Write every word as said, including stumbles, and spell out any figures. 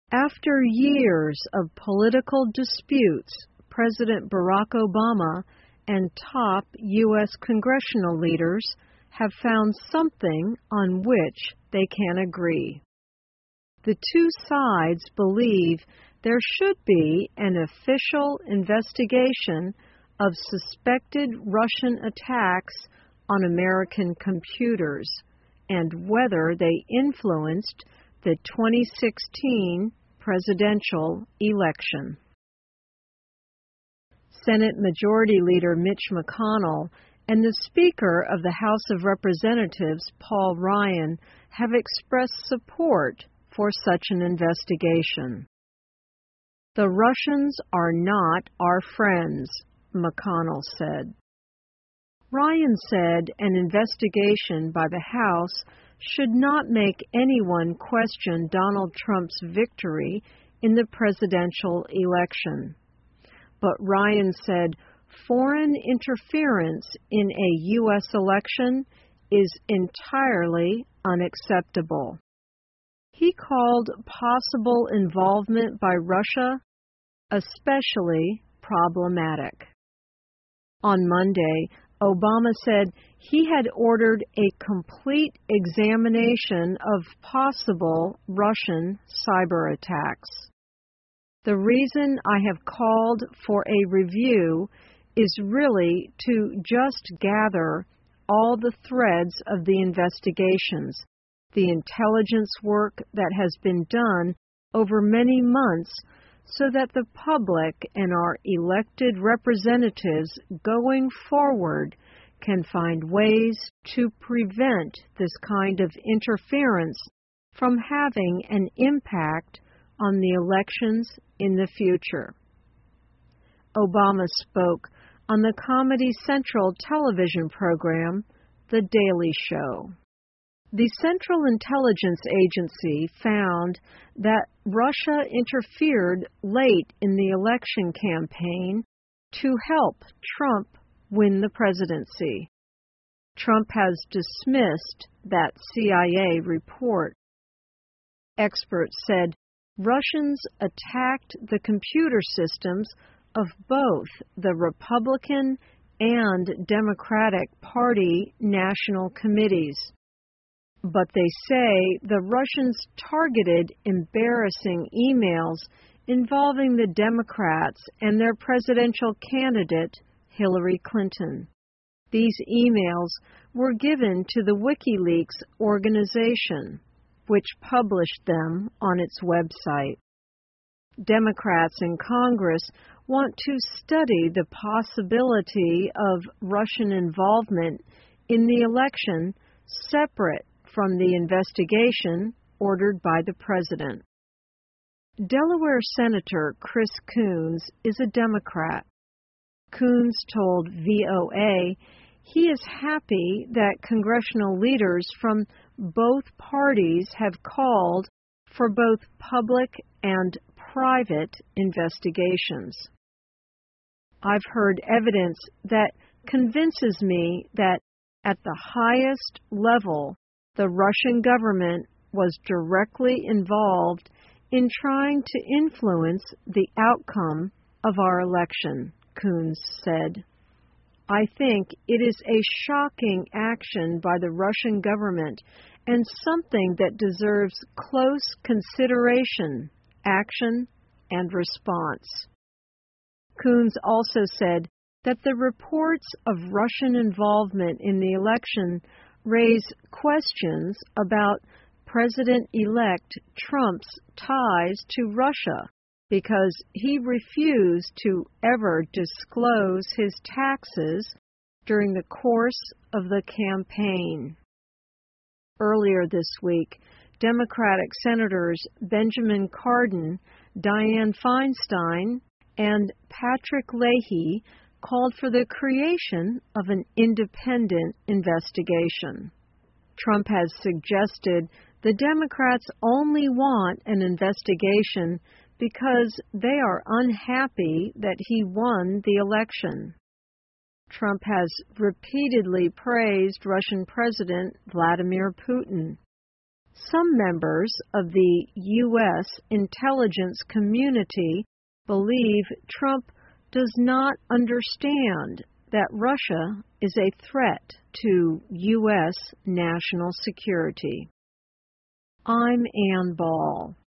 After years of political disputes, President Barack Obama and top U S congressional leaders have found something on which they can agree. The two sides believe there should be an official investigation of suspected Russian attacks on American computers and whether they influenced the twenty sixteen presidential election. Senate Majority Leader Mitch McConnell and the Speaker of the House of Representatives, Paul Ryan, have expressed support for such an investigation. The Russians are not our friends, McConnell said. Ryan said an investigation by the House should not make anyone question Donald Trump's victory in the presidential election. But Ryan said foreign interference in a U S election is entirely unacceptable. He called possible involvement by Russia especially problematic. On Monday, Obama said he had ordered a complete examination of possible Russian cyber attacks. The reason I have called for a review is really to just gather all the threads of the investigations, the intelligence work that has been done over many months, so that the public and our elected representatives going forward can find ways to prevent this kind of interference from having an impact on the elections in the future. Obama spoke on the Comedy Central television program, The Daily Show. The Central Intelligence Agency found that Russia interfered late in the election campaign to help Trump win the presidency. Trump has dismissed that C I A report. Experts said Russians attacked the computer systems of both the Republican and Democratic Party national committees. But they say the Russians targeted embarrassing emails involving the Democrats and their presidential candidate, Hillary Clinton. These emails were given to the WikiLeaks organization, which published them on its website. Democrats in Congress want to study the possibility of Russian involvement in the election separate from the investigation ordered by the president. Delaware Senator Chris Coons is a Democrat. Coons told V O A he is happy that congressional leaders from both parties have called for both public and private investigations. I've heard evidence that convinces me that at the highest level, the Russian government was directly involved in trying to influence the outcome of our election, Coons said. I think it is a shocking action by the Russian government and something that deserves close consideration, action, and response. Coons also said that the reports of Russian involvement in the election raise questions about President-elect Trump's ties to Russia because he refused to ever disclose his taxes during the course of the campaign. Earlier this week, Democratic Senators Benjamin Cardin, Dianne Feinstein, and Patrick Leahy called for the creation of an independent investigation. Trump has suggested the Democrats only want an investigation because they are unhappy that he won the election. Trump has repeatedly praised Russian President Vladimir Putin. Some members of the U S intelligence community believe Trump does not understand that Russia is a threat to U S national security. I'm Ann Ball.